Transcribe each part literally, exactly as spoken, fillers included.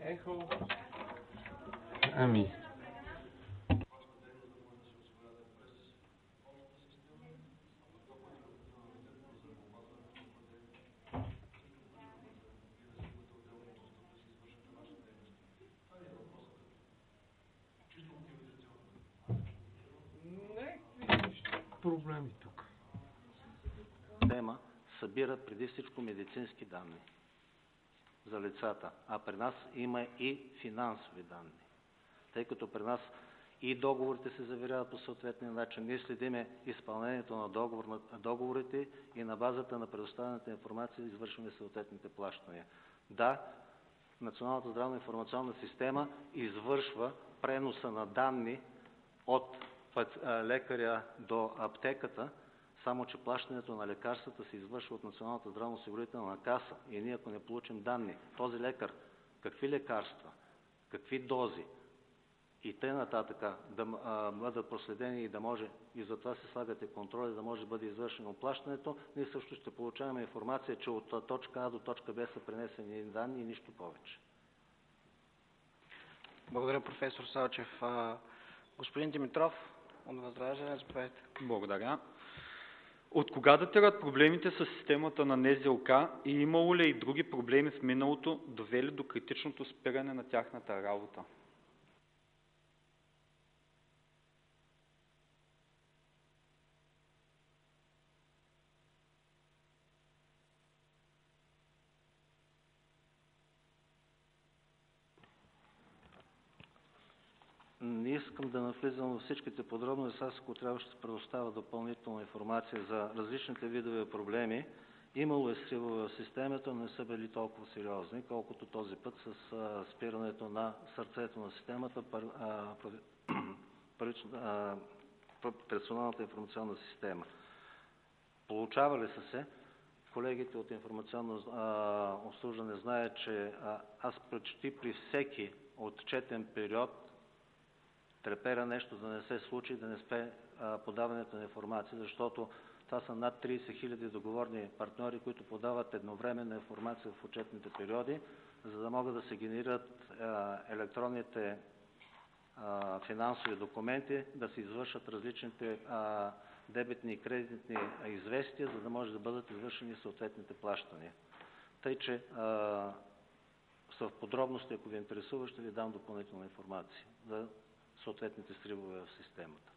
Ехо. Ами. Проблеми тук. Тема събира преди всичко медицински данни за лицата, а при нас има и финансови данни. Тъй като при нас и договорите се заверяват по съответния начин, ние следиме изпълнението на договор, на договорите и на базата на предоставената информация извършваме съответните плащания. Да, Националната здравна информационна система извършва преноса на данни от лекаря до аптеката, само че плащането на лекарствата се извършва от Националната здравноосигурителна каса и ние, ако не получим данни, този лекар, какви лекарства, какви дози и т.н. да а, бъдат проследени и да може, и затова се слагате контроли, да може да бъде извършено плащането, ние също ще получаваме информация, че от точка А до точка Б са пренесени данни и нищо повече. Благодаря, професор Салчев. Господин Димитров, от Възраждане, заповядайте. Благодаря. От кога датират проблемите с системата на Н З О К и имало ли и други проблеми в миналото, довели до критичното спиране на тяхната работа? Не искам да навлизам във всичките подробности, аз ако трябва ще предоставя допълнителна информация за различните видове проблеми. Имало е сривове в системата, но не са били толкова сериозни, колкото този път с а, спирането на сърцето на системата, персоналната информационна система. Получавали са се. Колегите от информационно а, обслужване знаят, че а, аз почти при всеки отчетен период трепера нещо да не се случи, да не спе а, подаването на информация, защото това са над тридесет хиляди договорни партньори, които подават едновременна информация в отчетните периоди, за да могат да се генерират а, електронните а, финансови документи, да се извършат различните а, дебетни и кредитни известия, за да може да бъдат извършени съответните плащания. Тъй, че а, в подробности, ако ви интересува, ще ви дам допълнителна информация за съответните сривове в системата.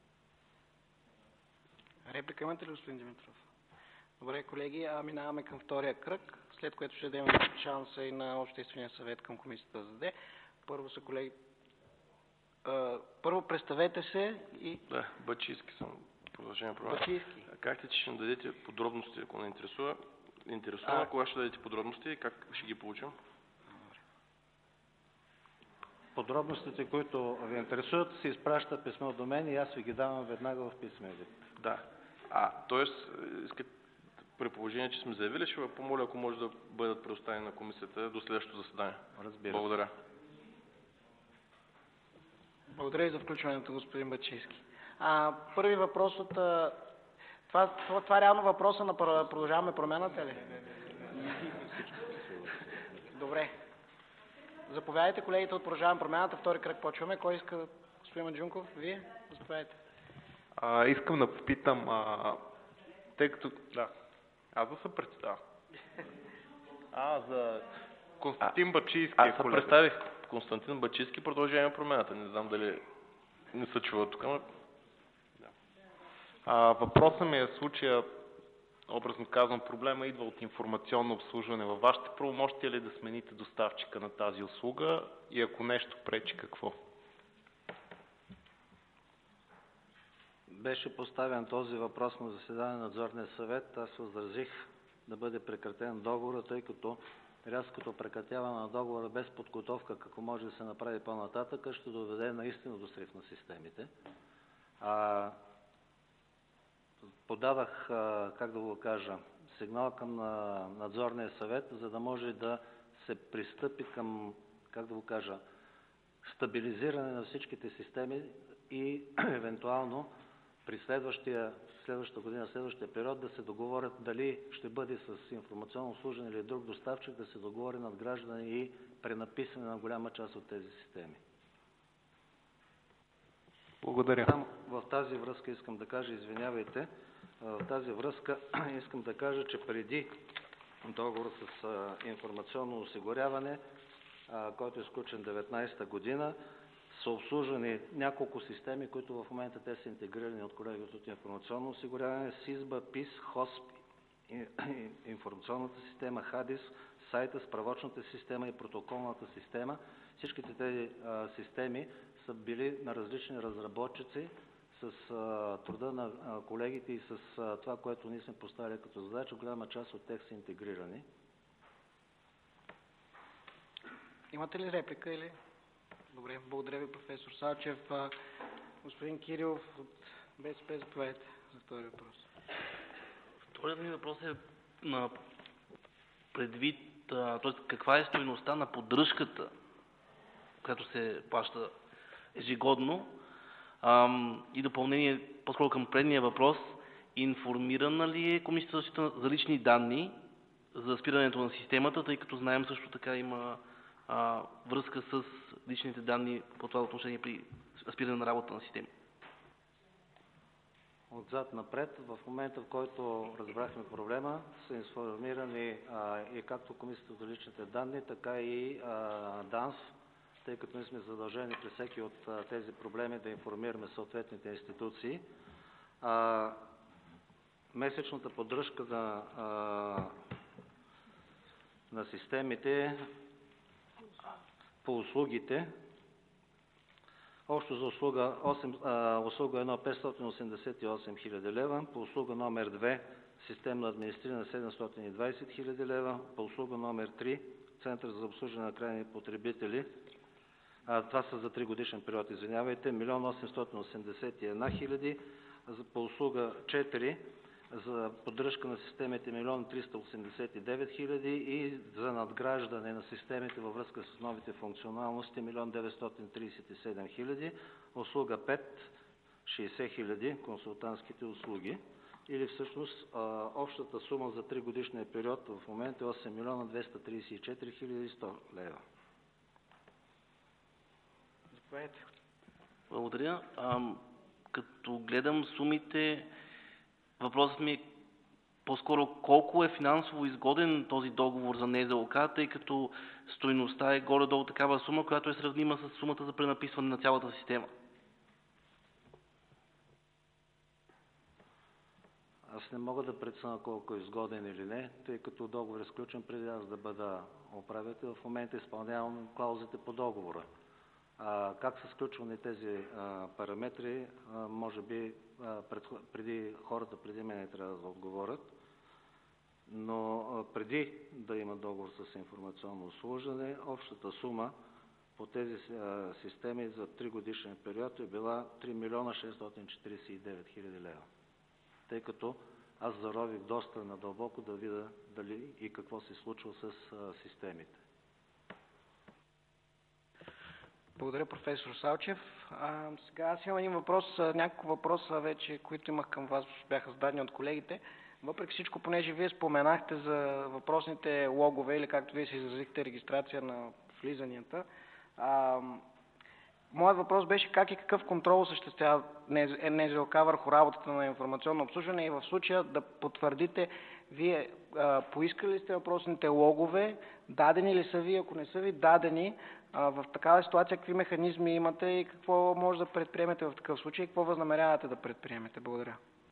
Реплика имате ли, господин Димитров? Добре, колеги, а минаваме към втория кръг, след което ще дадем шанса и на Обществения съвет към комисията да зададе. Първо са колеги... Първо представете се и... Да, Бачийски съм. Продължение програма. Бачийски. Как ли, че ще дадете подробности, ако не интересува? Интересува, а... кога ще дадете подробности и как ще ги получим? Подробностите, които ви интересуват, се изпраща писмо до мен и аз ви ги давам веднага в писмен вид. Да. А, т.е. искат при положение, че сме заявили, ще ви помоля, ако може да бъдат предоставени на комисията до следващото заседание. Разбира. Благодаря. Благодаря и за включването, господин Бачийски. А, първи въпрос от... Това, това, това е реално въпроса на Продължаваме промяната ли? Добре. Заповядайте, колегите от Продължаваме промяната. Втори кръг почваме. Кой иска? Господин Маджунков, вие? Заповядайте. А, искам да попитам, а, тъй като... Да, аз да се представя. А, за Константин Бачийски. Аз се представих Константин Бачийски, Продължаваме промяната. Не знам дали не се чува тук, но... Да. А, въпросът ми е в случая, образно казвам, проблема идва от информационно обслужване. Във вашите правомощия ли да смените доставчика на тази услуга и ако нещо пречи, какво? Беше поставен този въпрос на заседание на надзорния съвет. Аз възразих да бъде прекратен договора, тъй като рязкото прекратяване на договора без подготовка, какво може да се направи по-нататък, ще доведе наистина до срив на системите. А, подадах, как да го кажа, сигнал към надзорния съвет, за да може да се пристъпи към, как да го кажа, стабилизиране на всичките системи и евентуално при следващия, следващата година, следващия период да се договорят дали ще бъде с информационно обслужване или друг доставчик, да се договори надграждане и пренаписане на голяма част от тези системи. Благодаря. Там, в тази връзка искам да кажа, извинявайте, в тази връзка искам да кажа, че преди договор с а, информационно осигуряване, а, който е сключен деветнадесета година, са обслужвани няколко системи, които в момента те са интегрирани от колегите от информационно осигуряване, СИСБА, ПИС, ХОСП, информационната система, ХАДИС, сайта, справочната система и протоколната система. Всичките тези а, системи са били на различни разработчици с а, труда на а, колегите и с а, това, което ние сме поставили като задача. Голяма част от тях са интегрирани. Имате ли реплика или? Добре, благодаря ви, професор Салчев. Господин Кирилов от БСП, заповядайте за втори въпрос. Вторият ми въпрос е на предвид, т.е. каква е стойността на поддръжката, която се плаща ежегодно, ам, и допълнение по-скоро към предния въпрос, информирана ли е Комисията за защита за лични данни за спирането на системата, тъй като знаем също така има а, връзка с личните данни по това отношение при спиране на работа на системи? Отзад напред, в момента, в който разбрахме проблема, са информирани а, и както Комисията за личните данни, така и а, ДАНС, тъй като ние сме задължени при всеки от а, тези проблеми да информираме съответните институции. А, месечната поддръжка на, а, на системите по услугите, общо за услуга, осем, а, услуга едно петстотин осемдесет и осем хиляди лева, по услуга номер две системно администриране седемстотин и двадесет хиляди лева, по услуга номер три Център за обслужване на крайни потребители, а, това са за три годишен период, извинявайте, милион осемстотин осемдесет и една хиляди, по услуга четири за поддръжка на системите милион триста осемдесет и девет хиляди и за надграждане на системите във връзка с новите функционалности милион деветстотин тридесет и седем хиляди, услуга пет шейсет хиляди консултантските услуги, или всъщност а, общата сума за три годишния период в момента е осем милиона двеста тридесет и четири хиляди и сто лева. Заповядайте. Благодаря. Ам, като гледам сумите, въпросът ми е по-скоро колко е финансово изгоден този договор за НЗОК, тъй като стойността е горе-долу такава сума, която е сравнима с сумата за пренаписване на цялата система. Аз не мога да преценя колко е изгоден или не, тъй като договор е сключен преди аз да бъда управител. В момента изпълнявам клаузите по договора. А, как са сключвани тези а, параметри, а, може би а, пред, преди хората преди мен трябва да отговорят, но а, преди да има договор с информационно обслужване, общата сума по тези а, системи за три годишен период е била три милиона шестстотин четиридесет и девет хиляди лева. Тъй като аз зарових доста надълбоко да видя дали и какво се случва с а, системите. Благодаря, професор Салчев. А, сега аз имам един въпрос, няколко въпроса вече, които имах към вас, бяха зададени от колегите. Въпреки всичко, понеже вие споменахте за въпросните логове, или както вие се изразихте, регистрация на влизанията, а, моят въпрос беше как и какъв контрол осъществява НЗОК върху работата на информационно обслужване и в случая да потвърдите, вие а, поискали ли сте въпросните логове, дадени ли са ви, ако не са ви дадени, а, в такава ситуация какви механизми имате и какво може да предприемете в такъв случай и какво възнамерявате да предприемете? Благодаря.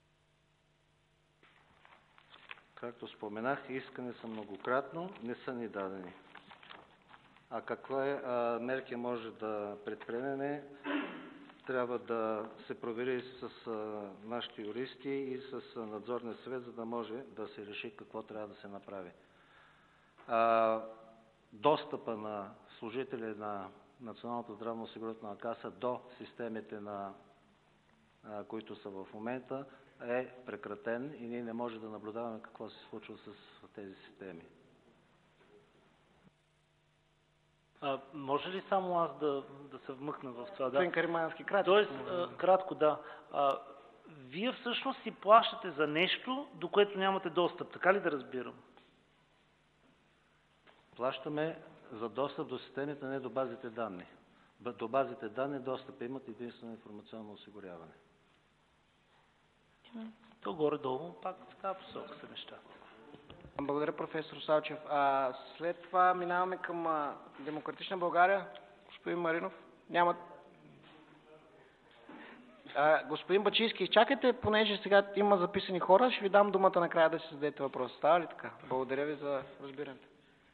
Както споменах, искане са многократно, не са ни дадени. А каква е а, мерки може да предприемеме, трябва да се провери с а, нашите юристи и с а, надзорния съвет, за да може да се реши какво трябва да се направи. А, достъпа на служители на Националната здравноосигурителна каса до системите, на, а, които са в момента, е прекратен и ние не можем да наблюдаваме какво се случва с тези системи. А, може ли само аз да, да се вмъкна в това? Господин Каримански, кратко. Тоест, а, кратко, да. А, вие всъщност си плащате за нещо, до което нямате достъп. Така ли да разбирам? Плащаме за достъп до системите, не до базите данни. До базите данни достъп имат единствено информационно осигуряване. То горе-долу пак в тази посока са нещата. Благодаря, професор Салчев. А, след това минаваме към а, Демократична България. Господин Маринов, няма... А, господин Бачийски, изчакайте, понеже сега има записани хора, ще ви дам думата накрая да си зададете въпрос. Става ли така? Благодаря ви за разбирането.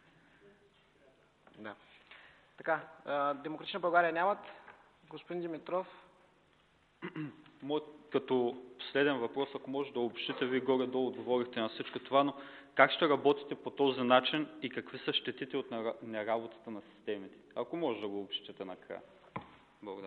Да. Така, а, Демократична България нямат. Господин Димитров. Моят като последен въпрос, ако може да обобщите, вие горе-долу отговорихте на всичко това, но как ще работите по този начин и какви са щетите от неработата на системите? Ако може да го обобщите накрая. Благодаря.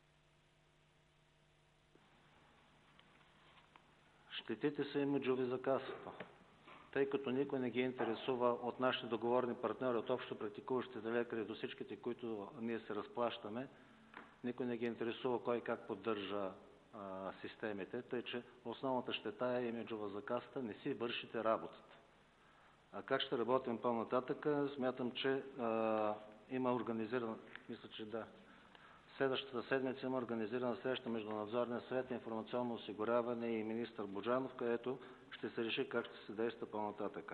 Щетите са имиджови за касата, тъй като никой не ги интересува от нашите договорни партньори, от общо практикуващите лекари до всичките, които ние се разплащаме, никой не ги интересува кой как поддържа а, системите, тъй че основната щета е имиджова за касата, не си вършите работата. А как ще работим по-нататък? Смятам, че а, има организирана, мисля, че да, следващата седмица има организирана среща между Надзорния съвет, информационно осигуряване и министър Боджанов, където ще се реши как ще се действа по-нататък.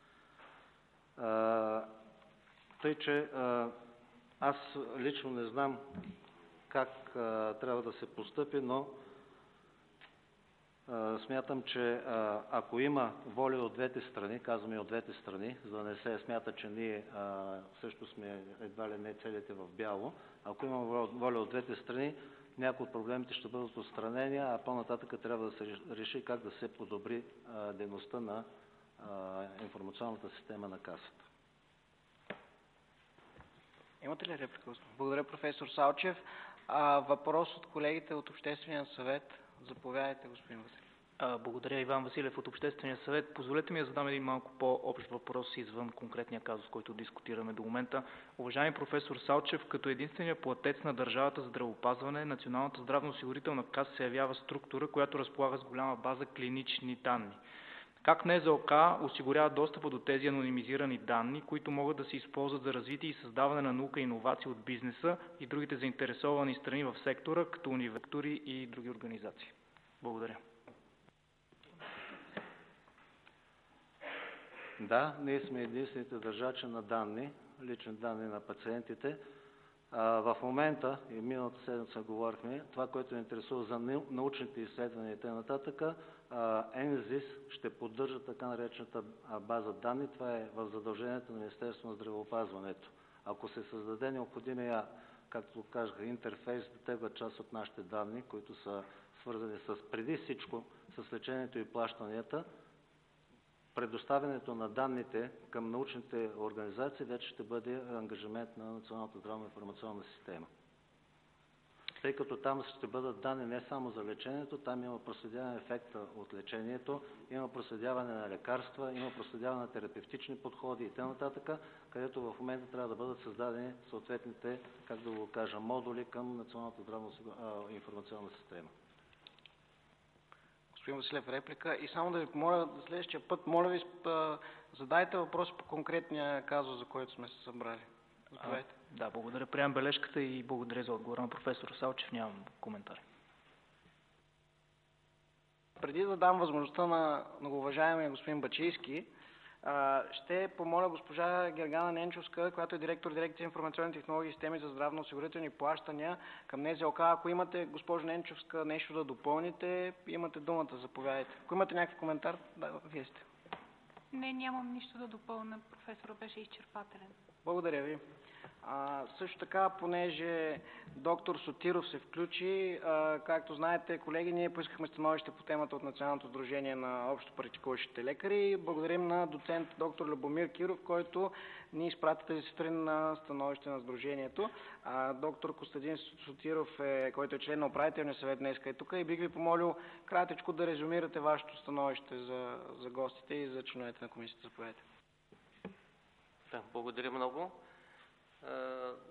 Тъй, че а, аз лично не знам как а, трябва да се постъпи, но а, смятам, че а, ако има воля от двете страни, казваме от двете страни, за да не се смята, че ние а, също сме едва ли не целите в бяло, ако има воля от двете страни, някои от проблемите ще бъдат отстранени, а по-нататък трябва да се реши как да се подобри а, дейността на а, информационната система на касата. Имате ли реплика? Благодаря, професор Салчев. А, въпрос от колегите от Обществения съвет. Заповядайте, господин Василев. Благодаря, Иван Василев от Обществения съвет. Позволете ми да задам един малко по-общ въпрос извън конкретния казус, който дискутираме до момента. Уважаеми професор Салчев, като единствения платец на държавата за здравеопазване, Националната здравноосигурителна каса се явява структура, която разполага с голяма база клинични данни. Как НЗОК осигурява достъпа до тези анонимизирани данни, които могат да се използват за развитие и създаване на наука и иновации от бизнеса и другите заинтересовани страни в сектора, като университети и други организации? Благодаря. Да, ние сме единствените държачи на данни, лични данни на пациентите. А, в момента, и миналата седмица говорихме, това, което интересува за научните изследвания и т.н., ЕНЗИС ще поддържа така наречената база данни. Това е в задължението на Министерството на здравеопазването. Ако се създаде необходимия, както казах, интерфейс, да теглят част от нашите данни, които са свързани с преди всичко с лечението и плащанията, предоставянето на данните към научните организации вече ще бъде ангажимент на Националната здравна информационна система. Тъй като там ще бъдат данни не само за лечението, там има проследяване ефекта от лечението, има проследяване на лекарства, има проследяване на терапевтични подходи и т.н., където в момента трябва да бъдат създадени съответните, как да го кажа, модули към Националната здравна информационна система. Господин Василев, реплика. И само да ви помоля да следващия път, моля ви, задайте въпрос по конкретния казус, за който сме се събрали. Заповядайте. Да, благодаря. Приемам бележката и благодаря за отговора на професор Салчев. Нямам коментари. Преди да дам възможността на многоуважаемия господин Бачийски, ще помоля госпожа Гергана Ненчовска, която е директор дирекция информационни технологии и системи за здравноосигурителни плащания към НЗОК. Ако имате, госпожо Ненчовска, нещо да допълните, имате думата, заповядайте. Ако имате някакъв коментар, да, вие сте. Не, нямам нищо да допълня. Професорът беше изчерпателен. Благодаря ви. А, също така, понеже доктор Сотиров се включи, а, както знаете, колеги, ние поискахме становище по темата от Националното сдружение на общо практикуващите лекари. Благодарим на доцент доктор Любомир Киров, който ни изпрати тази сутрин на становище на сдружението. А, доктор Костадин Сотиров, е, който е член на управителния съвет, днес е тук, и бих ви помолил кратичко да резюмирате вашето становище за, за гостите и за членовете на комисията. Заповядайте. Да, благодаря много.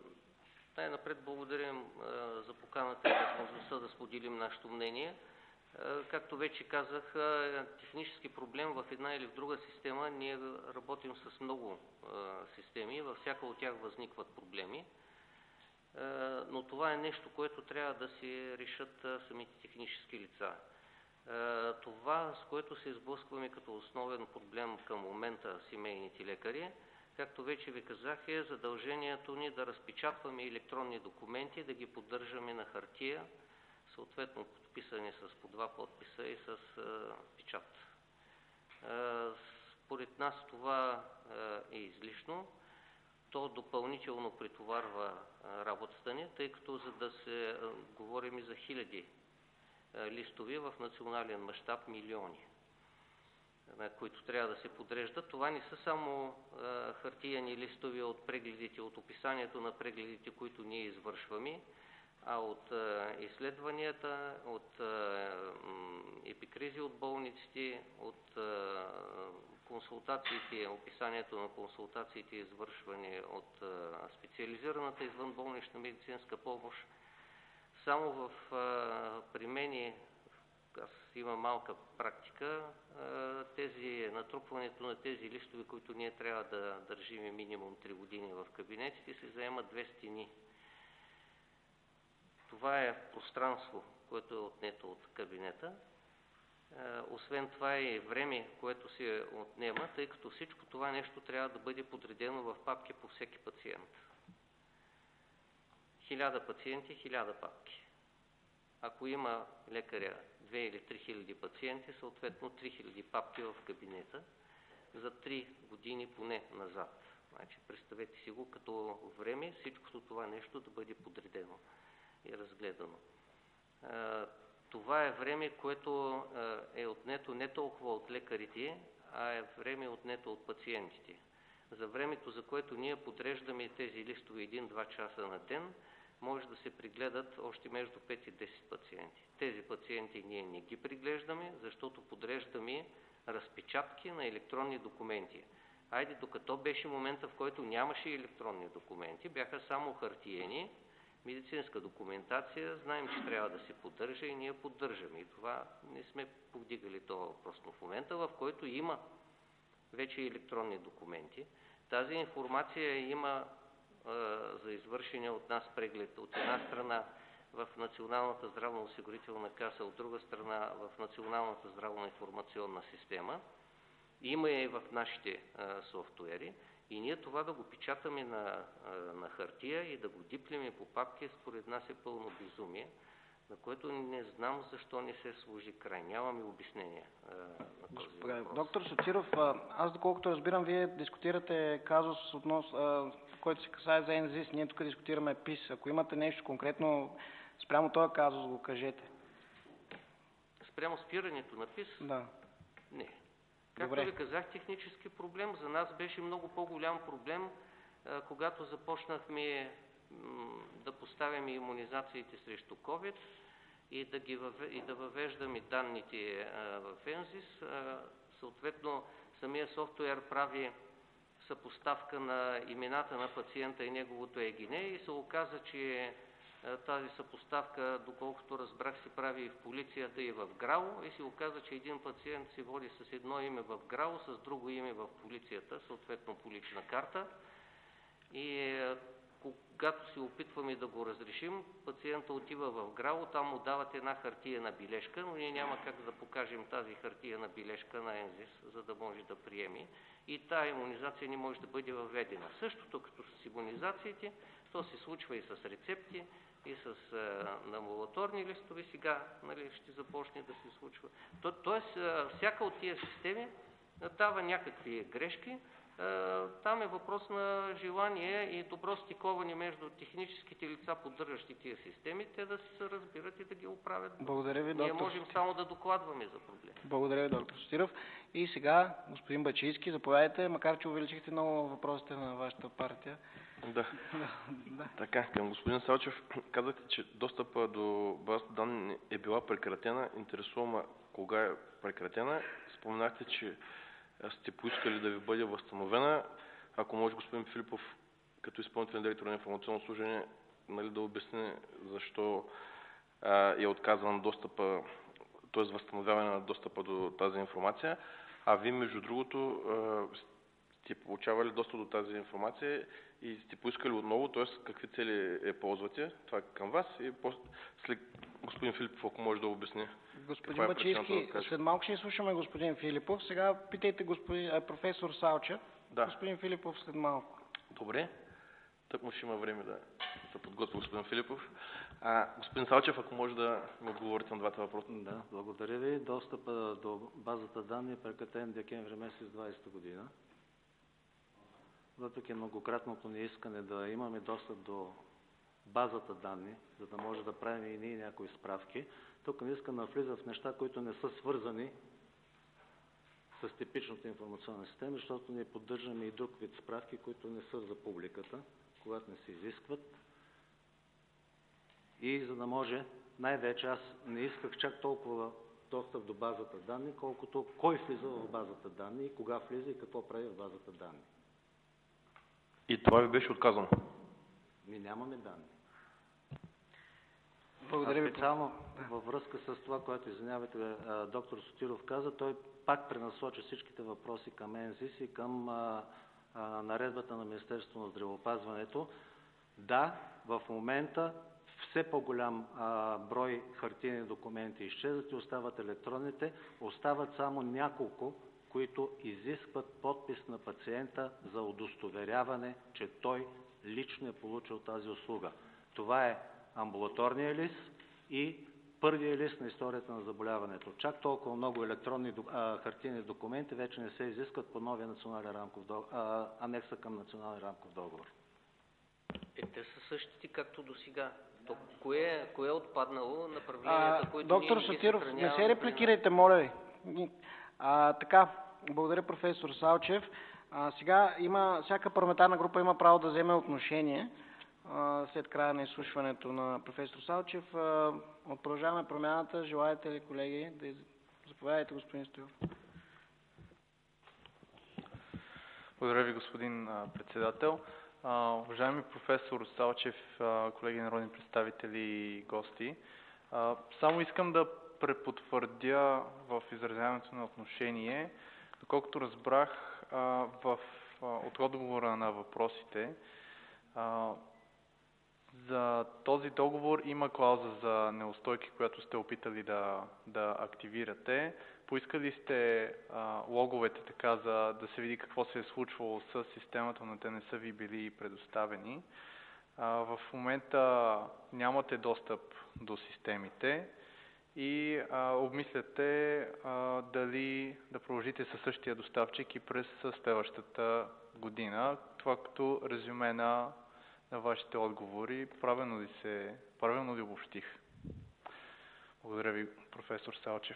Най-напред благодарим за поканата и възможността да споделим нашето мнение. Както вече казах, технически проблем в една или в друга система, ние работим с много системи, във всяка от тях възникват проблеми, но това е нещо, което трябва да си решат самите технически лица. Това, с което се сблъскваме като основен проблем към момента семейните лекари, както вече ви казах, е задължението ни да разпечатваме електронни документи, да ги поддържаме на хартия, съответно подписани с по два подписа и с а, печат. А, според нас това а, е излишно. То допълнително претоварва а, работата ни, тъй като за да се а, говорим и за хиляди а, листови в национален мащаб милиони, на които трябва да се подреждат. Това не са само а, хартияни листови от прегледите, от описанието на прегледите, които ние извършваме, а от а, изследванията, от а, епикризи от болниците, от а, консултациите, описанието на консултациите, извършвани от а, специализираната извънболнична медицинска помощ. Само в, а, при мен, аз имам малка практика, а, тези, натрупването на тези листове, които ние трябва да държим минимум три години в кабинетите, се заемат две стени. Това е пространство, което е отнето от кабинета. Освен това е време, което се отнема, тъй като всичко това нещо трябва да бъде подредено в папки по всеки пациент. Хиляда пациенти, хиляда папки. Ако има лекаря две или три хиляди пациенти, съответно три хиляди папки в кабинета за три години поне назад. Значи, представете си го като време всичкото това нещо да бъде подредено и разгледано. Това е време, което е отнето не толкова от лекарите, а е време отнето от пациентите. За времето, за което ние подреждаме тези листове един-два часа на ден, може да се пригледат още между пет и десет пациенти. Тези пациенти ние не ги приглеждаме, защото подреждаме разпечатки на електронни документи. Айде, докато беше момента, в който нямаше електронни документи, бяха само хартиени, медицинска документация, знаем, че трябва да се поддържа и ние поддържаме. И това не сме повдигали това въпрос. Но в момента, в който има вече електронни документи, тази информация има а, за извършения от нас преглед. От една страна в Националната здравноосигурителна каса, от друга страна в Националната здравноинформационна система. Има и в нашите а, софтуери. И ние това да го печатаме на, на хартия и да го диплиме по папки, според нас е пълно безумие, на което не знам защо не се служи край. Нямаме обяснение а, на този въпрос. Доктор Социров, аз доколкото разбирам, вие дискутирате казус, относ, а, който се касае за ЕНЗИС, ние тук дискутираме ПИС. Ако имате нещо конкретно спрямо този казус, го кажете. Спрямо спирането на ПИС? Да. Не. Както ви казах, технически проблем. За нас беше много по-голям проблем, когато започнахме да поставяме имунизациите срещу COVID и да, ги въве, и да въвеждаме данните в ЕНЗИС. Съответно, самия софтуер прави съпоставка на имената на пациента и неговото ЕГН и се оказа, че тази съпоставка, доколкото разбрах, се прави и в полицията, и в ГРАО, и се оказа, че един пациент се води с едно име в ГРАО, с друго име в полицията, съответно по лична карта. И когато се опитваме да го разрешим, пациента отива в ГРАО, там му дават една хартиена бележка, но ние няма как да покажем тази хартиена бележка на ЕНЗИС, за да може да приеме. И тая имунизация не може да бъде въведена. Същото като с имунизациите, то се случва и с рецепти, и с а, амбулаторни листове. Сега, нали, ще започне да се случва. То, тоест, а, всяка от тия системи а, дава някакви грешки. А, там е въпрос на желание и добро стиковане между техническите лица, поддържащи тия системи, те да се разбират и да ги оправят. Благодаря ви, доктор. Ние можем само да докладваме за проблем. Благодаря ви, доктор Социров. И сега, господин Бачийски, заповядайте, макар че увеличихте много въпросите на вашата партия. Да. Да. Така, към господин Салчев, казахте, че достъпа до базата данни е била прекратена. Интересуваме кога е прекратена. Споменахте, че сте поискали да ви бъде възстановена. Ако може господин Филипов, като изпълнителен директор на информационно служение, нали, да обясни защо а, е отказан достъпа т.е. възстановяване на достъпа до тази информация, а вие, между другото, сте получавали достъп до тази информация и сте поискали отново, т.е. какви цели е ползвате, това е към вас и после, след господин Филипов, ако може да обясни. Господин Бачийски, да след малко ще изслушаме господин Филипов. Сега питайте господин, а, професор Салчев. Да. Господин Филипов след малко. Добре. Тък му ще има време да се подготви господин Филипов. А, господин Салчев, ако може да ми отговорите на двата въпроса. Да, благодаря ви. Достъпа до базата данни е прекратен декември месец двадесета година. Въпреки многократното ни искане да имаме достъп до базата данни, за да може да правим и ние някои справки, тук не искам да влиза в неща, които не са свързани с типичната информационна система, защото ние поддържаме и друг вид справки, които не са за публиката, когато не се изискват. И за да може, най-вече аз не исках чак толкова достъп до базата данни, колкото кой влиза в базата данни, и кога влиза и какво прави в базата данни. И това ви беше отказано? Ми нямаме данни. Благодаря ви. Специално във връзка с това, което, извинявайте, доктор Сотиров каза, той пак пренасочи всичките въпроси към ЕНЗИС и към а, а, наредбата на Министерството на здравеопазването. Да, в момента все по-голям брой хартиени документи изчезват и остават електронните, остават само няколко, които изискват подпис на пациента за удостоверяване, че той лично е получил тази услуга. Това е амбулаторния лист и първия лист на историята на заболяването. Чак толкова много електронни а, хартиени документи вече не се изискват по новия национален рамков договор, а, анекса към национален рамков договор. Е, те са същите както до сега. То, кое, кое е отпаднало направленията, а, които доктор ние Сотиров, не не се репликирайте, моля ви. А, така, благодаря професор Салчев. А, сега има, всяка парламентарна група има право да вземе отношение а, след края на изслушването на професор Салчев. А, от Продължаваме промяната, желаете ли, колеги, да из... заповядайте, господин Стоилов. Благодаря ви, господин а, председател. Uh, уважаеми професор Салчев, uh, колеги народни представители и гости, uh, само искам да препотвърдя в изразяването на отношение, доколкото разбрах uh, в, uh, от отговора на въпросите, uh, за този договор има клауза за неустойки, която сте опитали да, да активирате. Поискали сте а, логовете така, за да се види какво се е случвало с системата, но те не са ви били предоставени. А, в момента нямате достъп до системите и а, обмисляте а, дали да продължите със същия доставчик и през следващата година. Това като резюме на, на вашите отговори. Правилно ли, се, правилно ли обобщих? Благодаря ви, професор Салчев.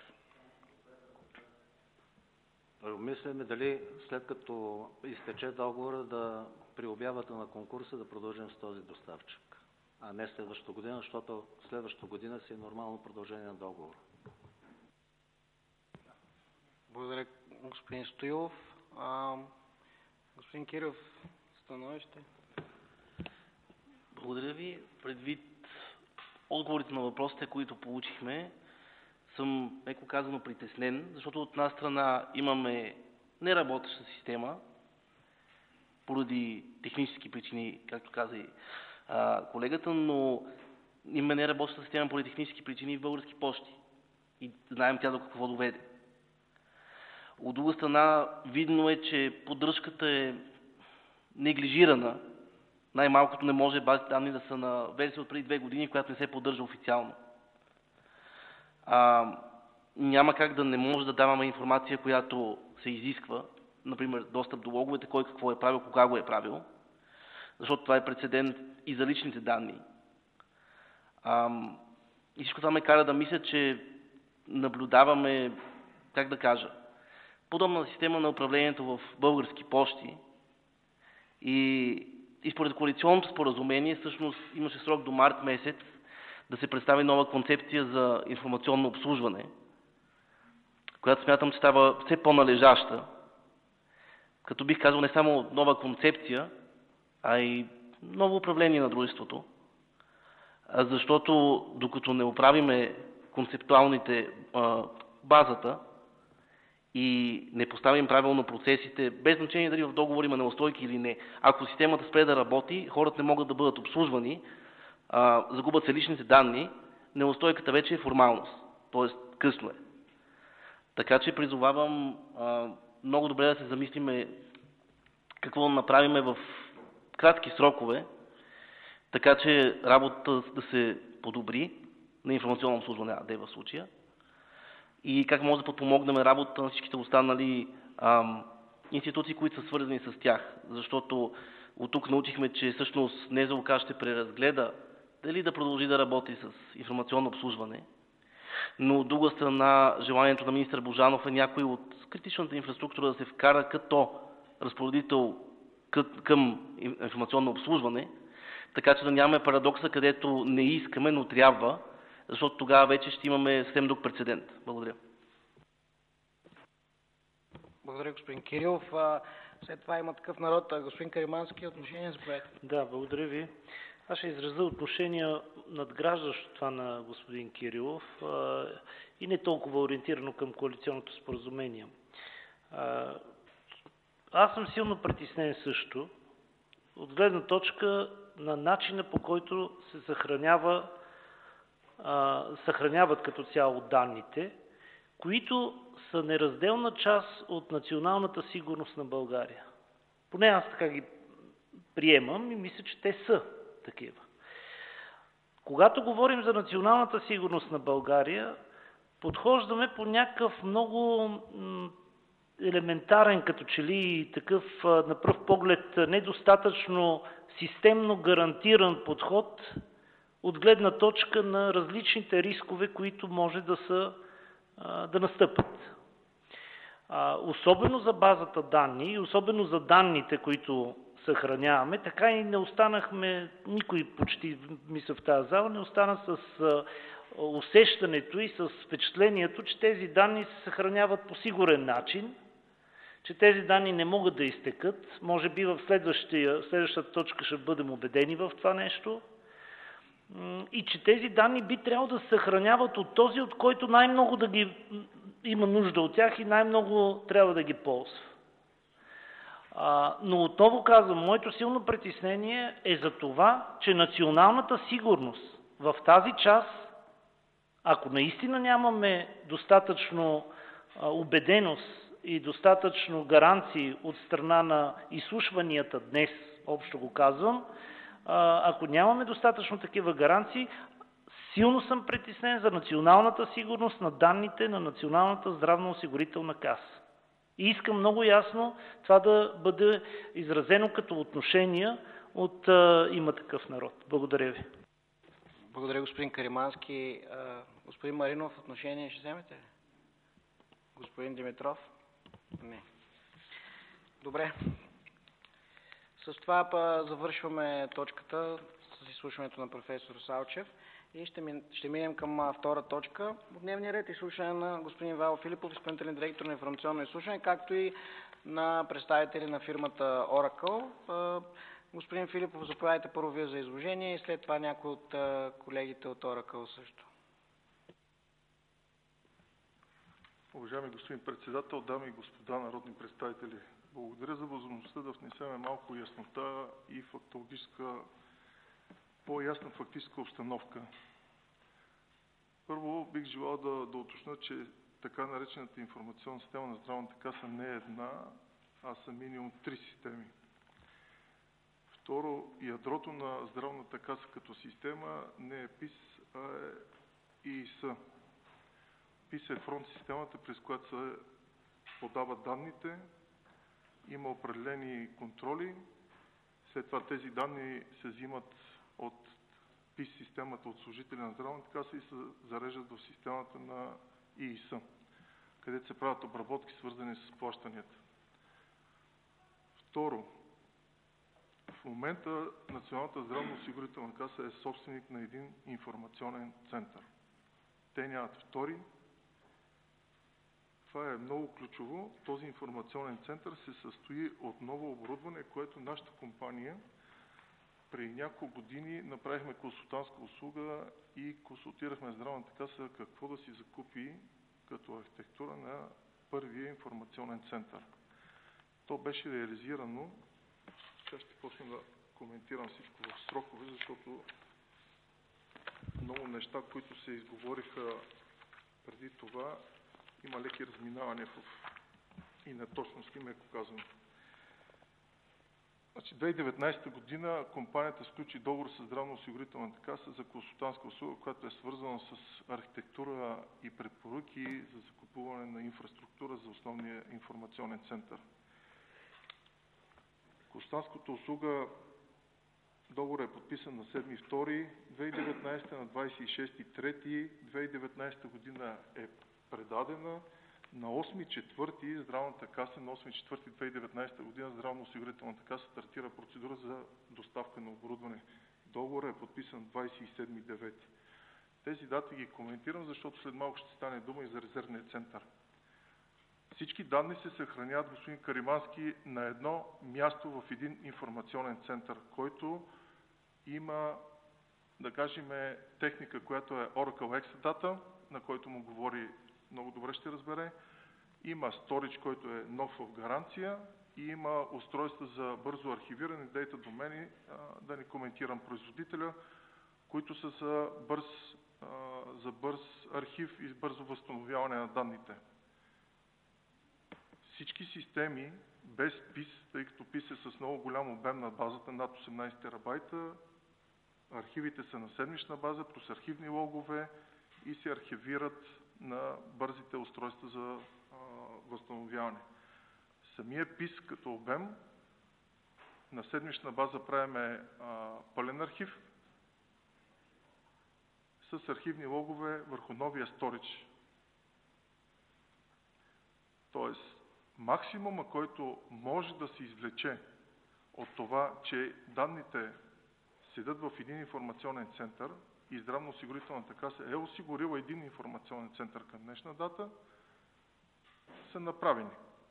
Мислиме дали след като изтече договора да при обявата на конкурса да продължим с този доставчик, а не следващата година, защото следващата година си е нормално продължение на договора. Благодаря, господин Стоилов. А, господин Кирилов, становище? Благодаря ви. Предвид отговорите на въпросите, които получихме, съм, меко казано, притеснен, защото от една страна имаме неработеща система, поради технически причини, както каза и а, колегата, но има неработеща система поради технически причини в Български пощи. И знаем тя до какво доведе. От друга страна, видно е, че поддръжката е неглижирана. Най-малкото не може базите данни да са на версия от преди две години, която не се поддържа официално. А, няма как да не може да даваме информация, която се изисква, например достъп до логовете, кой какво е правил, кога го е правил, защото това е прецедент и за личните данни. А, и всичко това ме кара да мисля, че наблюдаваме, как да кажа, подобна система на управлението в Български пощи и, и според коалиционното споразумение всъщност имаше срок до март месец да се представи нова концепция за информационно обслужване, която смятам, че става все по-належаща, като бих казал не само нова концепция, а и ново управление на дружеството. Защото докато не оправиме концептуалните а, базата и не поставим правилно процесите, без значение дали в договор има неустойки или не, ако системата спре да работи, хората не могат да бъдат обслужвани, а, загубят се личните данни, неустойката вече е формалност, т.е. късно е. Така че призовавам а, много добре да се замислиме какво да направим в кратки срокове, така че работата да се подобри на информационно обслужване АД в случая и как може да подпомогнем работата на всичките останали ам, институции, които са свързани с тях. Защото от тук научихме, че всъщност НЗОК ще преразгледа дали да продължи да работи с информационно обслужване, но от друга страна желанието на министър Божанов е някой от критичната инфраструктура да се вкара като разпоредител към информационно обслужване, така че да нямаме парадокса, където не искаме, но трябва, защото тогава вече ще имаме съвсем друг прецедент. Благодаря. Благодаря, господин Кирилов. След това има такъв народ. Господин Каримански, отношение за проект. Да, благодаря ви. Аз ще изразя отношение надграждащо това на господин Кирилов а, и не толкова ориентирано към коалиционното споразумение. А, аз съм силно притеснен също от гледна точка на начина, по който се съхранява, а, съхраняват като цяло данните, които са неразделна част от националната сигурност на България. Поне аз така ги приемам и мисля, че те са такива. Когато говорим за националната сигурност на България, подхождаме по някакъв много елементарен, като че ли такъв на пръв поглед недостатъчно системно гарантиран подход от гледна точка на различните рискове, които може да, са, да настъпят. Особено за базата данни и особено за данните, които съхраняваме, така и не останахме, никой почти мисля в тази зала, не остана с усещането и с впечатлението, че тези данни се съхраняват по сигурен начин, че тези данни не могат да изтекат. Може би в следващата точка ще бъдем убедени в това нещо. И че тези данни би трябвало да се съхраняват от този, от който най-много да ги има нужда от тях и най-много трябва да ги ползва. Но отново казвам, моето силно притеснение е за това, че националната сигурност в тази част, ако наистина нямаме достатъчно убеденост и достатъчно гаранции от страна на изслушванията днес, общо го казвам, ако нямаме достатъчно такива гаранции, силно съм притеснен за националната сигурност на данните на Националната здравноосигурителна каса. И искам много ясно това да бъде изразено като отношение от а, Има такъв народ. Благодаря ви. Благодаря, господин Каримански. А, господин Маринов, отношение ще вземете ли? Господин Димитров? Не. Добре. С това па завършваме точката с изслушването на професор Салчев и ще, ми, ще минем към а, втора точка от дневния ред, изслушване на господин Ивайло Филипов, изпълнителен директор на информационно изслушване, както и на представители на фирмата Oracle. А, господин Филипов, заповядайте първо вие за изложение и след това някой от а, колегите от Oracle също. Уважаеми господин председател, дами и господа народни представители, благодаря за възможността да внесем малко яснота и фактологическа, по-ясна фактическа обстановка. Първо бих желал да, да уточня, че така наречената информационна система на Здравната каса не е една, а са минимум три системи. Второ, ядрото на Здравната каса като система не е ПИС, а е ИИС. ПИС е фронт системата, през която се подават данните, има определени контроли, след това тези данни се взимат от ПИС системата, от служители на Здравната каса и се зареждат в системата на ИИС, където се правят обработки, свързани с плащанията. Второ, в момента Националната здравноосигурителна каса е собственик на един информационен център. Те нямат втори. Това е много ключово. Този информационен център се състои от ново оборудване, което нашата компания При няколко години направихме консултантска услуга и консултирахме Здравната каса какво да си закупи като архитектура на първия информационен център. То беше реализирано. Сега ще почна да коментирам всичко в срокове, защото много неща, които се изговориха преди това, има леки разминавания в и неточности, меко казано. Значи, две хиляди и деветнадесета година компанията сключи договор с Здравноосигурителната каса за консултантска услуга, която е свързана с архитектура и препоръки за закупуване на инфраструктура за основния информационен център. Консултантската услуга, договор е подписан на седми февруари две хиляди и деветнадесета, на двадесет и шести март две хиляди и деветнадесета година е предадена. На осми четвърти Здравната каса, на осми четвърти две хиляди и деветнадесета година Здравноосигурителната каса стартира процедура за доставка на оборудване. Договорът е подписан двадесет и седми девети. Тези дати ги коментирам, защото след малко ще стане дума и за резервния център. Всички данни се съхраняват, господин Каримански, на едно място в един информационен център, който има, да кажем, техника, която е Oracle Exadata, на който му говори, много добре ще разбере. Има storage, който е нов в гаранция и има устройства за бързо архивиране, дейта домени, да не коментирам производителя, които са за бърз, за бърз архив и бързо възстановяване на данните. Всички системи без пис, тъй като пис е с много голям обем на базата, над осемнадесет терабайта, архивите са на седмична база, плюс архивни логове и се архивират на бързите устройства за а, възстановяване. Самия пис като обем на седмична база правиме а, пълен архив с архивни логове върху новия сторидж. Тоест, максимума, който може да се извлече от това, че данните седат в един информационен център и Здравноосигурителната каса е осигурила един информационен център към днешна дата, са направени.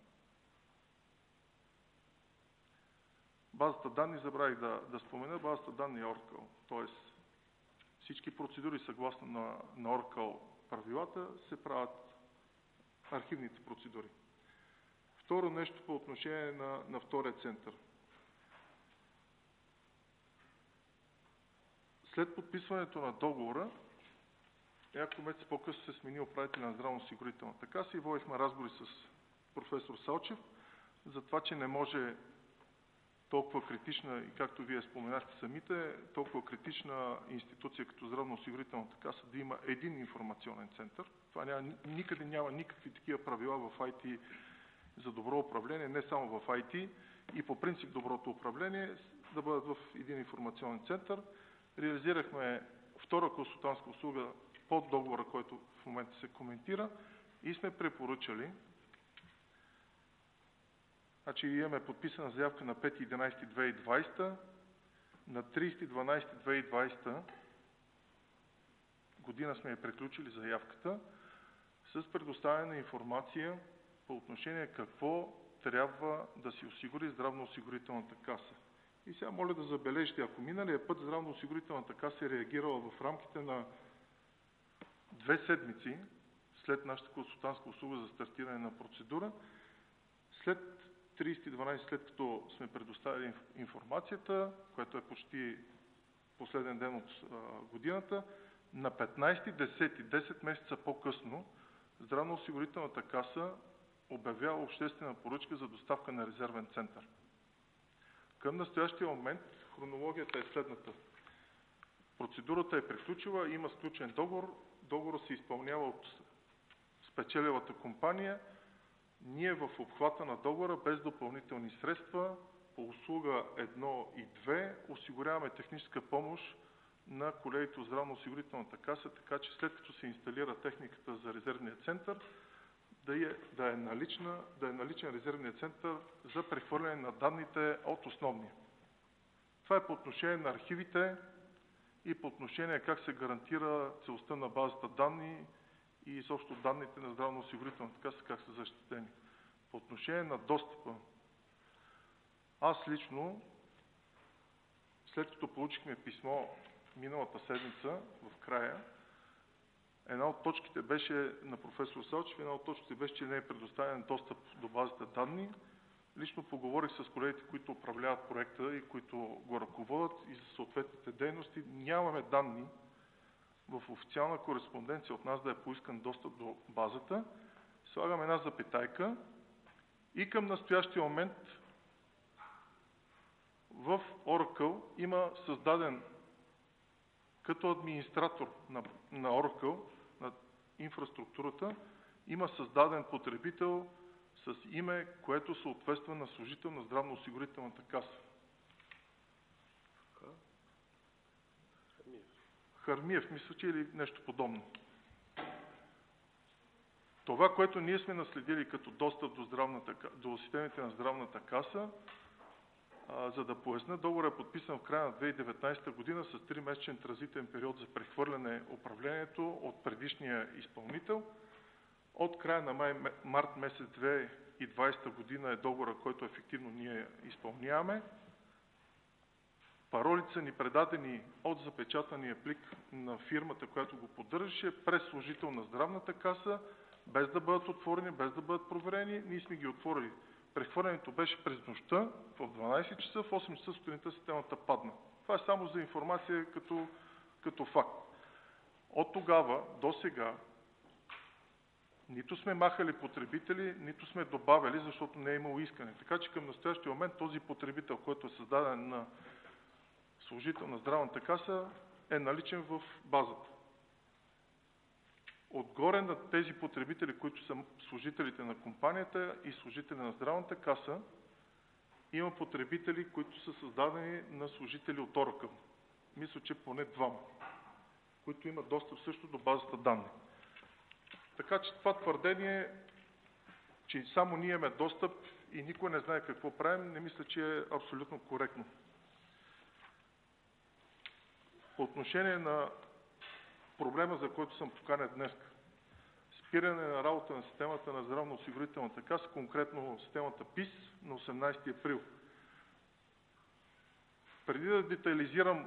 Базата данни, забравих да, да спомена, базата данни е Oracle. Тоест, всички процедури съгласно на, на Oracle правилата се правят архивните процедури. Второ нещо по отношение на, на втория център. След подписването на договора, няколко месеца по-късно се смени управителя на Здравноосигурителната каса и водихме разговори с професор Салчев за това, че не може толкова критична, и както вие споменахте самите, толкова критична институция като Здравноосигурителната каса да има един информационен център. Това няма, никъде няма никакви такива правила в ай ти за добро управление, не само в ай ти и по принцип доброто управление да бъдат в един информационен център. Реализирахме втора консултантска услуга под договора, който в момента се коментира и сме препоръчали. Значи имаме подписана заявка на пети единадесети две хиляди и двадесета, на тридесети дванадесети две хиляди и двадесета година сме я приключили заявката с предоставяне на информация по отношение какво трябва да си осигури Здравноосигурителната каса. И сега моля да забележите, ако миналия път Здравноосигурителната каса е реагирала в рамките на две седмици след нашата консултантска услуга за стартиране на процедура, след тридесети дванадесети, след като сме предоставили информацията, което е почти последен ден от а, годината, на петнадесети десети, десет месеца по-късно, Здравноосигурителната каса обявява обществена поръчка за доставка на резервен център. Към настоящия момент хронологията е следната. Процедурата е приключила, има сключен договор, договорът се изпълнява от спечелилата компания. Ние в обхвата на договора без допълнителни средства по услуга едно и две осигуряваме техническа помощ на колегите от Здравноосигурителната каса, така че след като се инсталира техниката за резервния център, да е, да е, налична, да е наличен резервния център за прехвърляне на данните от основния. Това е по отношение на архивите и по отношение как се гарантира целостта на базата данни и изобщо данните на Здравноосигурителната каса как са защитени. По отношение на достъпа, аз лично след като получихме писмо миналата седмица, в края, една от точките беше на професор Салчев, една от точките беше, че не е предоставен достъп до базата данни. Лично поговорих с колегите, които управляват проекта и които го ръководят и за съответните дейности. Нямаме данни в официална кореспонденция от нас да е поискан достъп до базата. Слагам една запетайка и към настоящия момент в Oracle има създаден като администратор на, на Oracle, на инфраструктурата, има създаден потребител с име, което съответства на служител на здравноосигурителната каса. Хармиев, мисля, че или нещо подобно. Това, което ние сме наследили като достъп до, здравната, до системите на здравната каса, а, за да поясня, договорът е подписан в края на две хиляди и деветнадесета година с три месечен транзитен период за прехвърляне управлението от предишния изпълнител. От края на май, март месец две хиляди и двадесета година е договорът, който ефективно ние изпълняваме. Паролите са ни предадени от запечатания плик на фирмата, която го поддържаше, през служител на здравната каса, без да бъдат отворени, без да бъдат проверени. Ние сме ги отворили. Прехвърлянето беше през нощта, в дванадесет часа, в осем часа сутринта системата падна. Това е само за информация като, като факт. От тогава до сега нито сме махали потребители, нито сме добавили, защото не е имало искане. Така че към настоящия момент този потребител, който е създаден на служител на здравната каса, е наличен в базата. Отгоре на тези потребители, които са служителите на компанията и служители на здравната каса, има потребители, които са създадени на служители от Oracle. Мисля, че поне двама, които имат достъп също до базата данни. Така че това твърдение, че само ние имаме достъп и никой не знае какво правим, не мисля, че е абсолютно коректно. По отношение на проблема, за който съм поканен днес, спиране на работа на системата на здравноосигурителната каса, конкретно системата ПИС на осемнадесети април. Преди да детайлизирам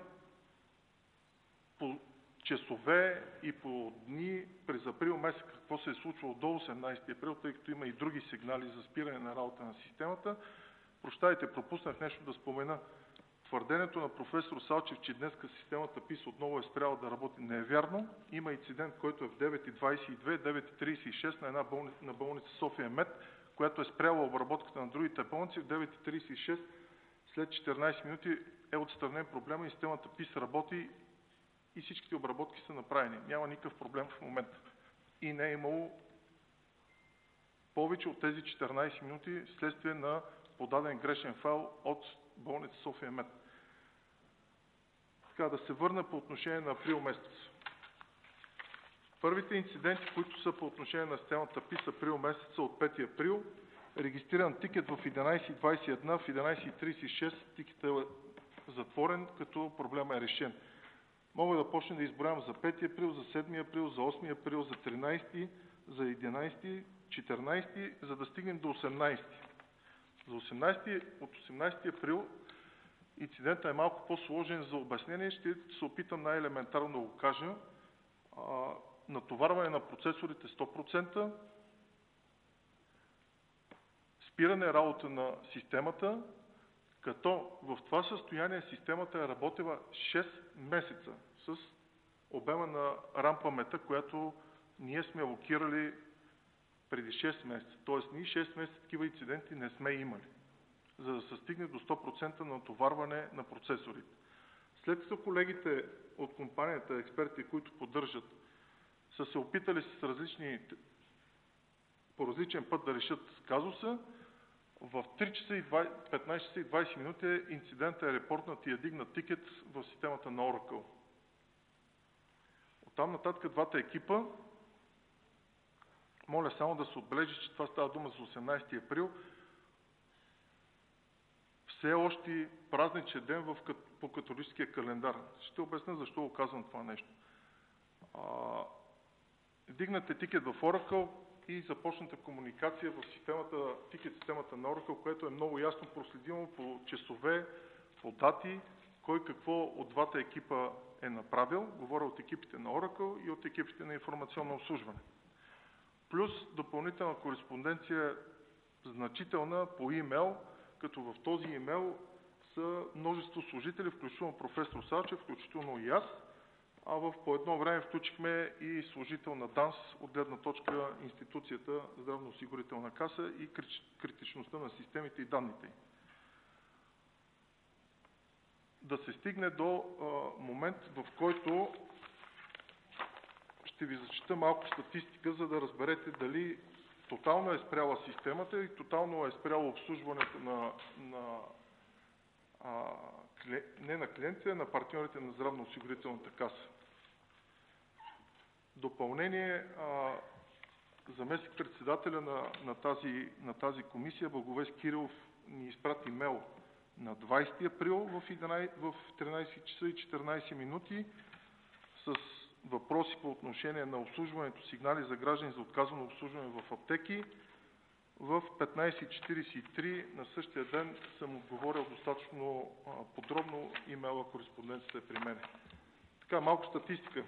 по часове и по дни през април месец какво се е случвало до осемнадесети април, тъй като има и други сигнали за спиране на работа на системата, прощайте, пропуснах нещо да спомена. Твърдението на професор Салчев, че днес системата ПИС отново е спряла да работи, не е вярно. Има инцидент, който е в девет и двадесет и две, девет и тридесет и шест на една болница, на болница София Мед, която е спряла обработката на другите болници. В девет и тридесет и шест, след четиринадесет минути е отстранен проблема и системата ПИС работи и всичките обработки са направени. Няма никакъв проблем в момента. И не е имало повече от тези четиринадесет минути следствие на подаден грешен файл от болница София Мед. Така, да се върна по отношение на април месец. Първите инциденти, които са по отношение на системата ПИС април месец, са от пети април. Регистриран тикет в единадесет и двадесет и една, в единадесет и тридесет и шест тикетът е затворен, като проблема е решен. Мога да почна да изброявам за пети април, за седми април, за осми април, за тринадесети, за единадесети, четиринадесети, за да стигнем до осемнадесети. За осемнадесети, от осемнадесети април инцидентът е малко по-сложен за обяснение. Ще се опитам най-елементарно да го кажа. А, натоварване на процесорите сто процента, спиране работа на системата, като в това състояние системата е работила шест месеца с обема на рам паметта, която ние сме локирали преди шест месеца. Тоест ние шест месеца такива инциденти не сме имали, за да се стигне до сто процента на натоварване на процесорите. След като колегите от компанията, експерти, които поддържат, са се опитали с различни, по различен път да решат казуса, в три часа и петнадесет часа и двадесет минути инцидентът е репортнат и е дигнат тикет в системата на Oracle. Оттам нататък двата екипа, моля само да се отбележи, че това става дума за осемнадесети април, все още празничен ден в, по католическия календар. Ще обясня защо го казвам това нещо. А, дигнате тикет в Oracle и започната комуникация в системата, тикет системата на Oracle, което е много ясно проследимо по часове, по дати, кой какво от двата екипа е направил, говоря от екипите на Oracle и от екипите на информационно обслужване. Плюс допълнителна кореспонденция значителна по имейл, като в този имейл са множество служители, включително професор Салчев, включително и аз, а в по едно време включихме и служител на ДАНС от гледна точка институцията Здравноосигурителна каса и критичността на системите и данните. Да се стигне до а, момент, в който ще ви зачита малко статистика, за да разберете дали тотално е спряла системата и тотално е спряло обслужването на, на а, не на клиентите, а на партньорите на здравноосигурителната каса. Допълнение, заместник-председателя на, на, тази, на тази комисия, Благовест Кирилов, ни изпрати имейл на двадесети април в, в тринадесет часа и четиринадесет минути с въпроси по отношение на обслужването, сигнали за граждани за отказано обслужване в аптеки. В петнадесет четиридесет и три на същия ден съм отговорил достатъчно а, подробно, имейла кореспонденцията е при мен. Така, малко статистика.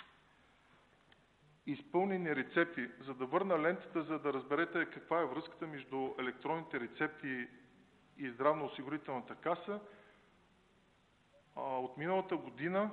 Изпълнени рецепти. За да върна лентата, за да разберете каква е връзката между електронните рецепти и здравноосигурителната каса, а, от миналата година,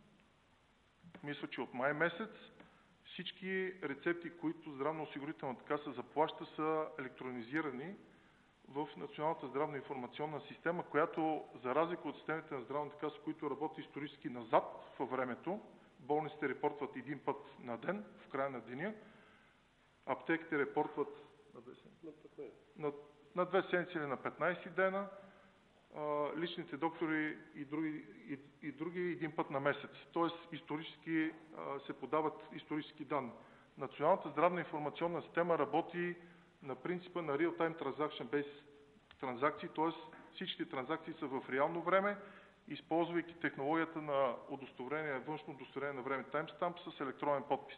мисля, че от май месец, всички рецепти, които здравноосигурителната каса заплаща, са електронизирани в Националната здравна информационна система, която, за разлика от системите на здравната каса, които работи исторически назад във времето, болниците репортват един път на ден, в края на деня, аптеките репортват на две седмици, на, на две седмици или на петнадесет дена, личните доктори и други, и, и други един път на месец. Тоест, исторически се подават исторически данни. Националната здравна информационна система работи на принципа на Real-Time Transaction-Based транзакции, т.е. всички транзакции са в реално време, използвайки технологията на удостоверение, външно удостоверение на време, таймстамп с електронен подпис.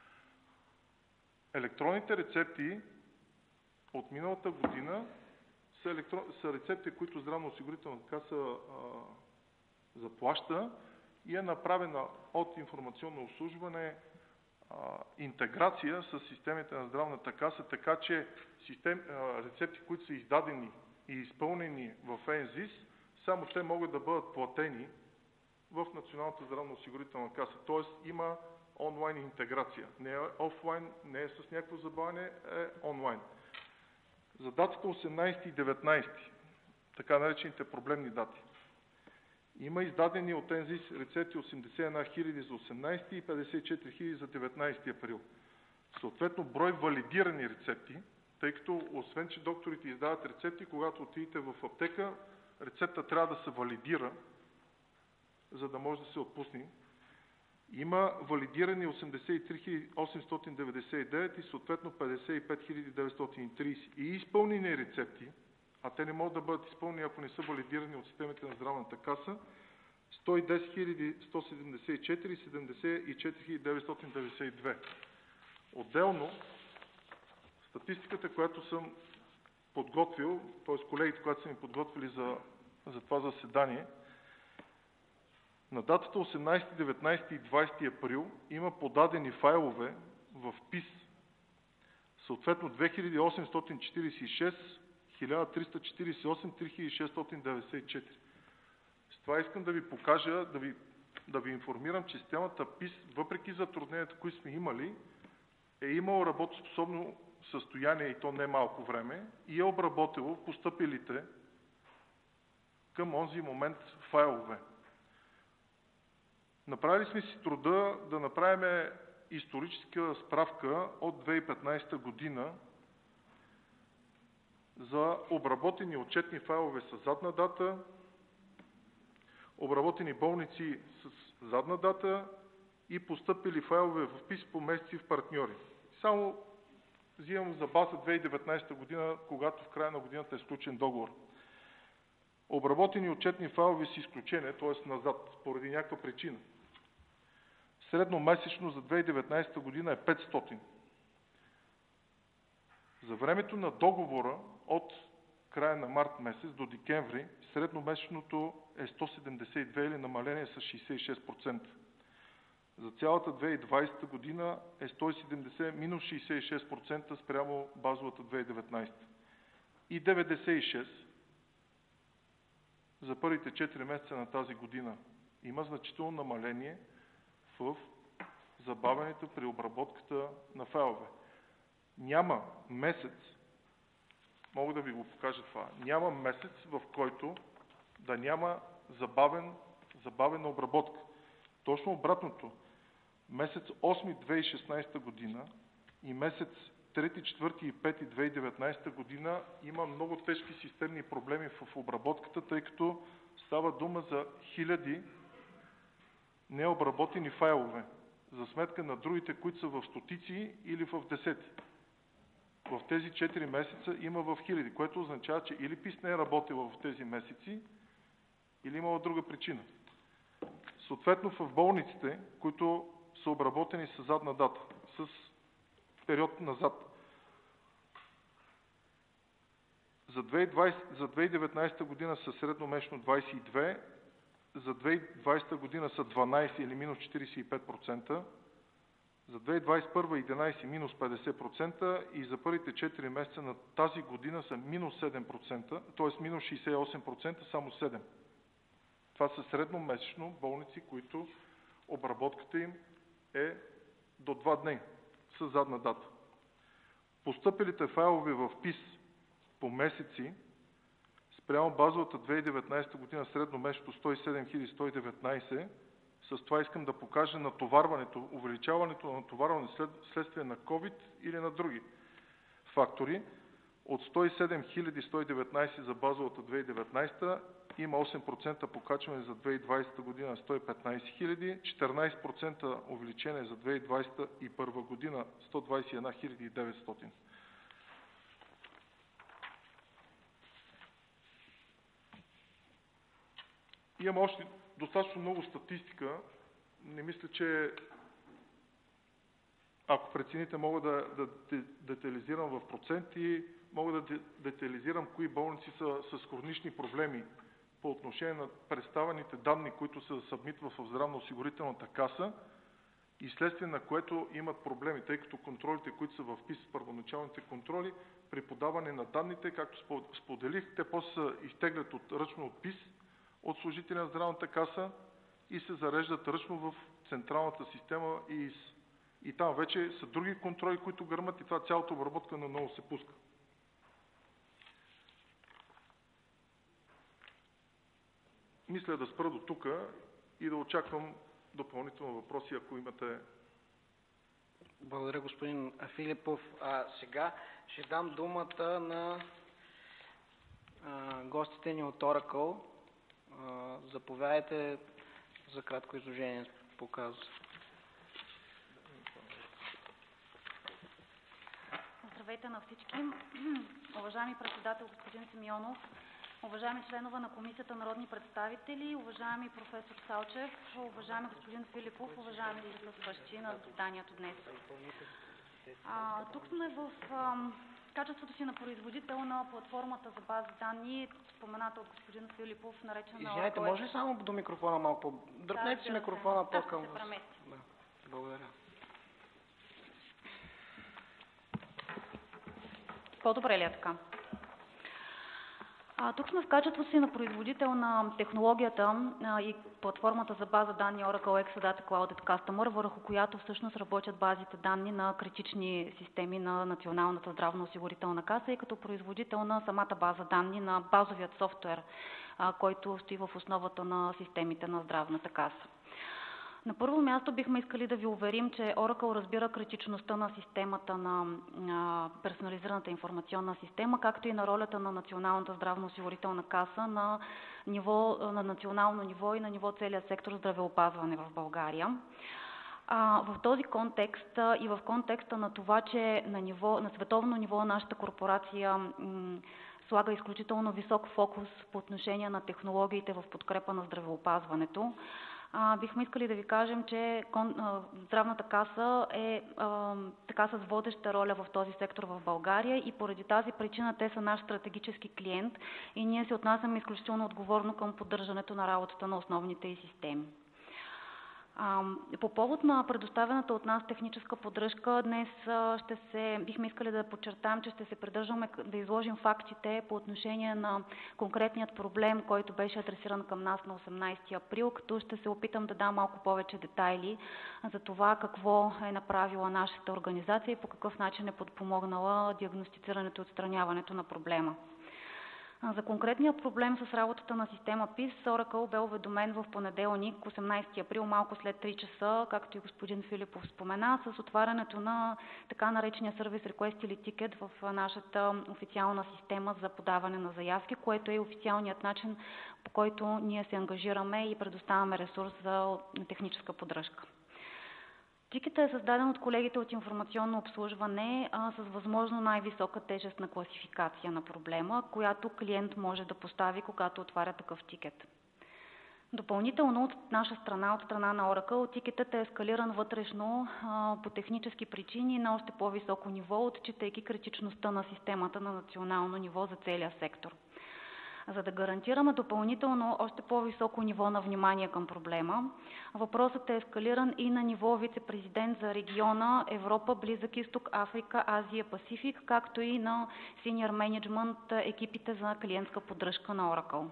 Електронните рецепти от миналата година са, електро... са рецепти, които здравноосигурителната каса а, заплаща и е направена от информационно обслужване а, интеграция с системите на здравната каса, така че систем... а, рецепти, които са издадени и изпълнени в ЕНЗИС, само те могат да бъдат платени в Националната здравноосигурителна каса. Тоест има онлайн интеграция. Не е офлайн, не е с някакво забавяне, е онлайн. За датата осемнадесети и деветнадесети, така наречените проблемни дати, има издадени от ЕНЗИС рецепти осемдесет и една хиляди за осемнадесети и петдесет и четири хиляди за деветнадесети април. Съответно, брой валидирани рецепти, тъй като освен, че докторите издават рецепти, когато отидете в аптека, рецепта трябва да се валидира, за да може да се отпусне. Има валидирани осемдесет и три хиляди осемстотин деветдесет и девет и съответно петдесет и пет хиляди деветстотин и тридесет. И изпълнени рецепти, а те не могат да бъдат изпълнени, ако не са валидирани от системите на здравната каса, сто и десет хиляди сто седемдесет и четири и седемдесет и четири хиляди деветстотин деветдесет и две. Отделно, статистиката, която съм подготвил, т.е. колегите, които са ми подготвили за, за това заседание, на датата осемнадесети, деветнадесети и двадесети април има подадени файлове в ПИС, съответно две хиляди осемстотин четиридесет и шест, хиляда триста четиридесет и осем, три хиляди шестстотин деветдесет и четири. С това искам да ви покажа, да ви, да ви информирам, че системата ПИС, въпреки затрудненията, които сме имали, е имало работоспособно състояние и то не малко време и е обработило постъпилите към онзи момент файлове. Направили сме си труда да направим историческа справка от две хиляди и петнадесета година за обработени отчетни файлове с задна дата, обработени болници с задна дата и постъпили файлове в ПИС по месеци в партньори. Само взимам за база две хиляди и деветнадесета година, когато в края на годината е сключен договор. Обработени отчетни файлове с изключение, т.е. назад, поради някаква причина. Средномесечно за две хиляди и деветнадесета година е петстотин. За времето на договора от края на март месец до декември средномесечното е сто седемдесет и две или намаление с шейсет и шест процента. За цялата две хиляди и двадесета година е сто и седемдесет минус шейсет и шест процента спрямо базовата две хиляди и деветнадесета. И деветдесет и шест процента за първите четири месеца на тази година. Има значително намаление в забавянето при обработката на файлове. Няма месец, мога да ви го покажа това, няма месец, в който да няма забавен, забавена обработка. Точно обратното. Месец осми две хиляди и шестнадесета година и месец трети, четвърти и пети две хиляди и деветнадесета година има много тежки системни проблеми в обработката, тъй като става дума за хиляди необработени файлове, за сметка на другите, които са в стотици или в десети. В тези четири месеца има в хиляди, което означава, че или ПИС не е работил в тези месеци, или имала друга причина. Съответно в болниците, които са обработени с задна дата, с период назад. За две хиляди и деветнадесета година са средномесечно двадесет и две, за две хиляди и двадесета година са дванадесет или минус четиридесет и пет процента, за две хиляди двадесет и първа единадесет минус петдесет процента и за първите четири месеца на тази година са минус седем процента, т.е. минус шейсет и осем процента, само седем. Това са средномесечно болници, които обработката им е до два дни с задна дата. Постъпилите файлове в ПИС по месеци спрямо базовата две хиляди и деветнадесета година средномесечно сто и седем хиляди сто и деветнадесет. С това искам да покажа натоварването, увеличаването на натоварване след, следствие на COVID или на други фактори. От сто и седем хиляди сто и деветнадесет за базовата две хиляди и деветнадесета има осем процента покачване за две хиляди и двадесета година сто и петнадесет хиляди, четиринадесет процента увеличение за две хиляди двадесета и първа година сто двадесет и една хиляди и деветстотин. Имам още достатъчно много статистика. Не мисля, че ако прецените, мога да, да, да детализирам в проценти, мога да детализирам кои болници са с хронични проблеми по отношение на представените данни, които се събмитват в здравноосигурителната каса и следствие на което имат проблеми, тъй като контролите, които са в ПИС, първоначалните контроли, при подаване на данните, както споделих, те после се изтеглят от, ръчно от ПИС, от служители на здравната каса и се зареждат ръчно в централната система и, и там вече са други контроли, които гърмат и това цялата обработка на ново се пуска. Мисля да спра до тук и да очаквам допълнително въпроси, ако имате. Благодаря, господин Филипов. А, сега ще дам думата на а, гостите ни от Oracle. А, заповядайте за кратко изложение по казуса. Здравейте на всички. Уважаеми председател господин Симеонов, уважаеми членове на Комисията народни представители, уважаеми професор Салчев, уважаеми господин Филипов, уважаеми присъстващи на заседанието днес. А, тук сме в а, качеството си на производител на платформата за бази данни, спомената от господин Филипов, наречена Oracle. Извинете, може ли само до микрофона малко по... Дръпнете си микрофона по-към вас. Да. Благодаря. По-добре ли е така? А, тук сме в качеството си на производител на технологията а, и платформата за база данни Oracle Exadata Clouded Customer, върху която всъщност работят базите данни на критични системи на Националната здравноосигурителна каса и като производител на самата база данни на базовият софтуер, а, който стои в основата на системите на здравната каса. На първо място бихме искали да ви уверим, че Oracle разбира критичността на системата на, на персонализираната информационна система, както и на ролята на Националната здравноосигурителна каса на, ниво, на национално ниво и на ниво целия сектор здравеопазване в България. А, в този контекст а, и в контекста на това, че на, ниво, на световно ниво нашата корпорация м, слага изключително висок фокус по отношение на технологиите в подкрепа на здравеопазването, а, бихме искали да ви кажем, че кон, а, Здравната каса е а, така с водеща роля в този сектор в България и поради тази причина те са наш стратегически клиент и ние се отнасяме изключително отговорно към поддържането на работата на основните и системи. По повод на предоставената от нас техническа поддръжка, днес ще се, бихме искали да подчертаем, че ще се придържаме да изложим фактите по отношение на конкретният проблем, който беше адресиран към нас на осемнадесети април, като ще се опитам да дам малко повече детайли за това какво е направила нашата организация и по какъв начин е подпомогнала диагностицирането и отстраняването на проблема. За конкретния проблем с работата на система пис, Oracle бе уведомен в понеделник, осемнадесети април, малко след три часа, както и господин Филипов спомена, с отварянето на така наречения сервис request или тикет в нашата официална система за подаване на заявки, което е официалният начин, по който ние се ангажираме и предоставяме ресурс за техническа поддръжка. Тикетът е създаден от колегите от информационно обслужване а, с възможно най-висока тежест на класификация на проблема, която клиент може да постави, когато отваря такъв тикет. Допълнително от наша страна, от страна на Oracle, тикетът е ескалиран вътрешно а, по технически причини на още по-високо ниво, отчитайки критичността на системата на национално ниво за целия сектор. За да гарантираме допълнително още по-високо ниво на внимание към проблема, въпросът е ескалиран и на ниво вице-президент за региона Европа, Близък изток, Африка, Азия, Пасифик, както и на senior management екипите за клиентска поддръжка на Oracle.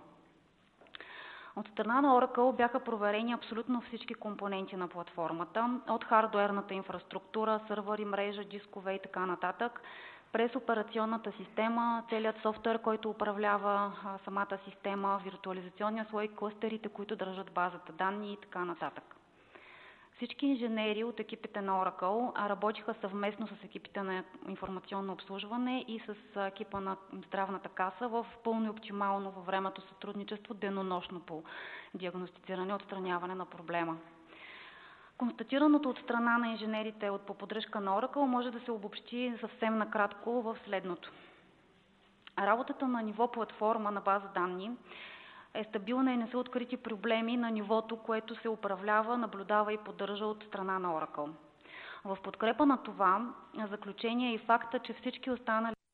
От страна на Oracle бяха проверени абсолютно всички компоненти на платформата, от хардуерната инфраструктура, сървъри, мрежа, дискове и така нататък, през операционната система, целият софтуер, който управлява а, самата система, виртуализационния слой, клъстерите, които държат базата данни и така нататък. Всички инженери от екипите на Oracle работиха съвместно с екипите на информационно обслужване и с екипа на Здравната каса в пълно и оптимално във времето сътрудничество, денонощно по диагностициране и отстраняване на проблема. Констатираното от страна на инженерите от по поддръжка на Oracle може да се обобщи съвсем накратко в следното. Работата на ниво платформа на база данни е стабилна и не са открити проблеми на нивото, което се управлява, наблюдава и поддържа от страна на Oracle. В подкрепа на това, заключение е и факта, че всички останали